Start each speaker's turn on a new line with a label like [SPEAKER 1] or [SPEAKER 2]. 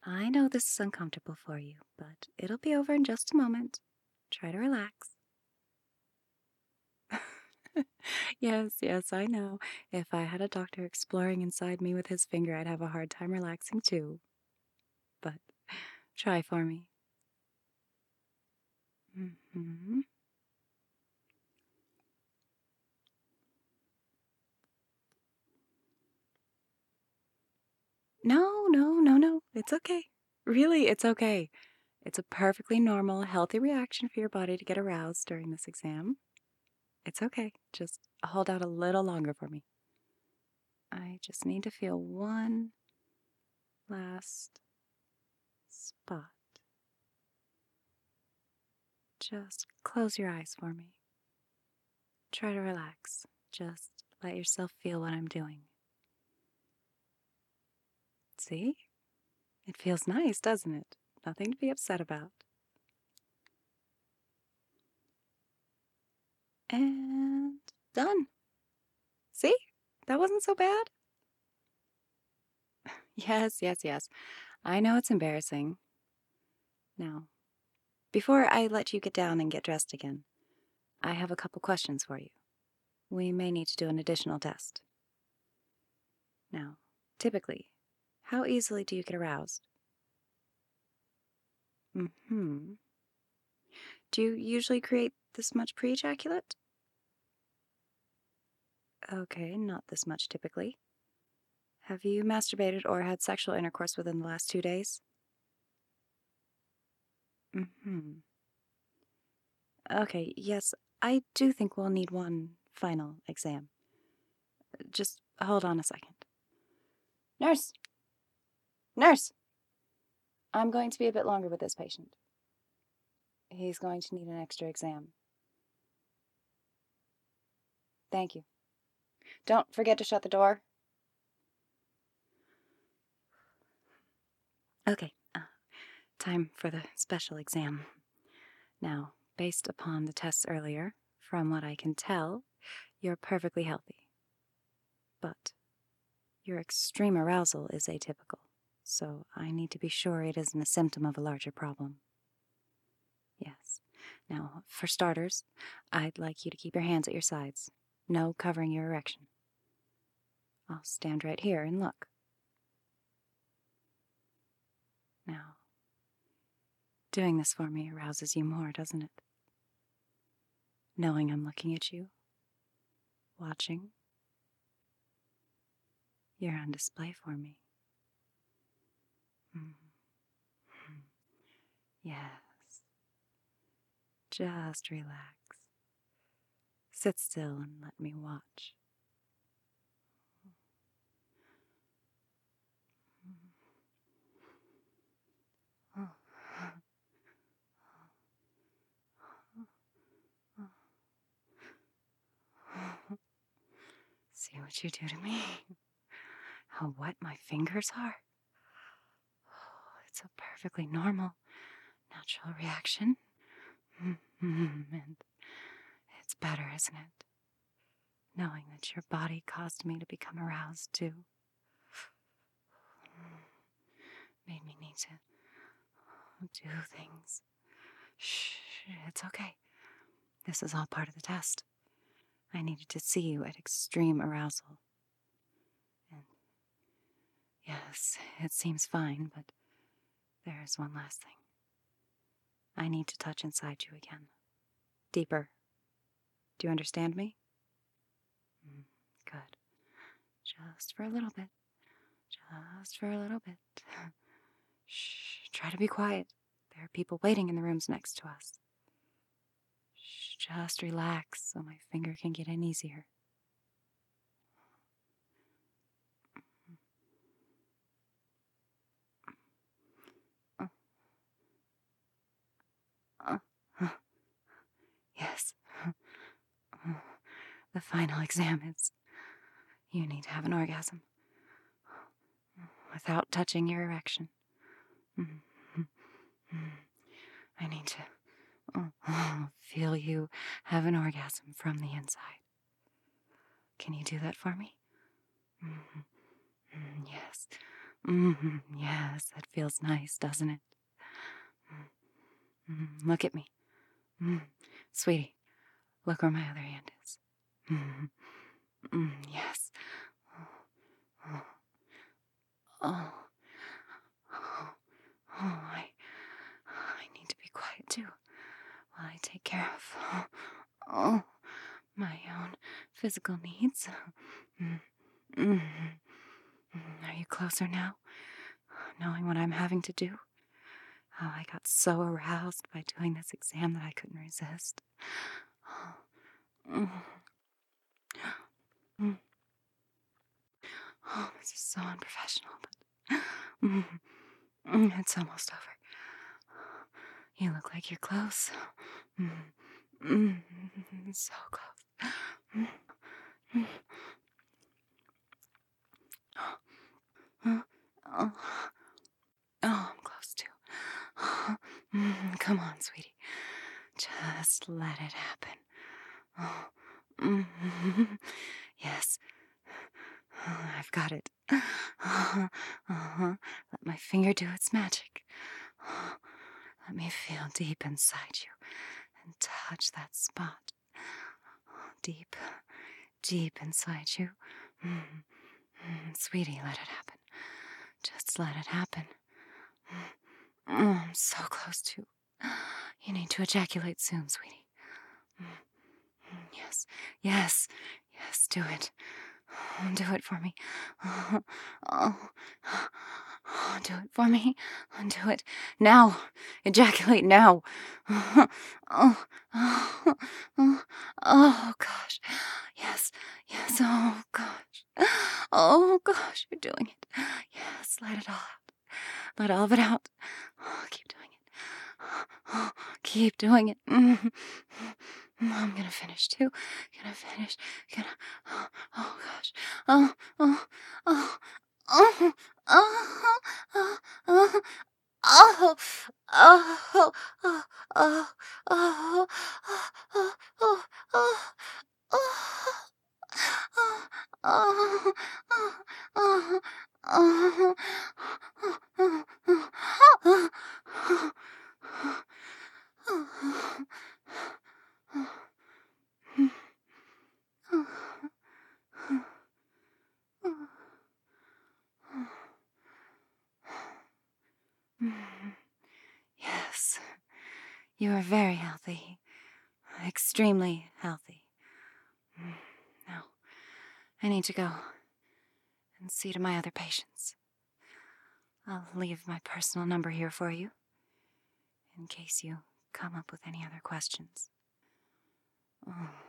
[SPEAKER 1] I know this is uncomfortable for you, but it'll be over in just a moment. Try to relax. Yes, I know. If I had a doctor exploring inside me with his finger, I'd have a hard time relaxing too. But try for me. Hmm. No. It's okay. Really, it's okay. It's a perfectly normal, healthy reaction for your body to get aroused during this exam. It's okay. Just hold out a little longer for me. I just need to feel one last spot. Just close your eyes for me. Try to relax. Just let yourself feel what I'm doing. See? It feels nice, doesn't it? Nothing to be upset about. And done. See? That wasn't so bad. Yes. I know it's embarrassing. Now, before I let you get down and get dressed again, I have a couple questions for you. We may need to do an additional test. Now, typically, how easily do you get aroused? Mm-hmm. Do you usually create this much pre-ejaculate? Okay, not this much typically. Have you masturbated or had sexual intercourse within the last 2 days? Mm-hmm. Okay, yes, I do think we'll need one final exam. Just hold on a second. Nurse! Nurse! I'm going to be a bit longer with this patient. He's going to need an extra exam. Thank you. Don't forget to shut the door. Okay, time for the special exam. Now, based upon the tests earlier, from what I can tell, you're perfectly healthy. But your extreme arousal is atypical, so I need to be sure it isn't a symptom of a larger problem. Yes. Now, for starters, I'd like you to keep your hands at your sides. No covering your erection. I'll stand right here and look. Now, doing this for me arouses you more, doesn't it? Knowing I'm looking at you, watching, you're on display for me. Yes. Just relax. Sit still and let me watch. See what you do to me? How wet my fingers are? It's a perfectly normal, natural reaction. And it's better, isn't it? Knowing that your body caused me to become aroused too. Made me need to do things. Shh, it's okay. This is all part of the test. I needed to see you at extreme arousal. And yes, it seems fine, but there is one last thing. I need to touch inside you again. Deeper. Do you understand me? Good. Just for a little bit. Just for a little bit. Shh, try to be quiet. There are people waiting in the rooms next to us. Shh, just relax so my finger can get in easier. Yes. The final exam is you need to have an orgasm without touching your erection. I need to feel you have an orgasm from the inside. Can you do that for me? Yes. Yes, that feels nice, doesn't it? Look at me. Sweetie, look where my other hand is. Yes. Oh, oh, oh, I need to be quiet too while I take care of my own physical needs. Are you closer now, knowing what I'm having to do? Oh, I got so aroused by doing this exam that I couldn't resist. Oh, this is so unprofessional, but it's almost over. You look like you're close. So close. Oh, I'm close too. Come on, sweetie. Just let it happen. Yes. I've got it. Let my finger do its magic. Let me feel deep inside you and touch that spot. Deep, deep inside you. Sweetie, let it happen. Just let it happen. I'm so close to. You need to ejaculate soon, sweetie. Yes, yes, yes, do it. Do it for me. Do it for me. Do it now. Ejaculate now. Oh gosh. Yes, yes, oh gosh. Oh gosh, you're doing it. Yes, let it all out. Let all of it out. Keep doing it. Keep doing it. I'm gonna finish too. Gonna finish. Oh gosh. Oh, oh, oh, oh, oh, oh, oh, oh, oh, oh, oh, oh, oh, Yes, you are very healthy. Extremely healthy. Now, I need to go and see to my other patients. I'll leave my personal number here for you, in case you come up with any other questions. Oh.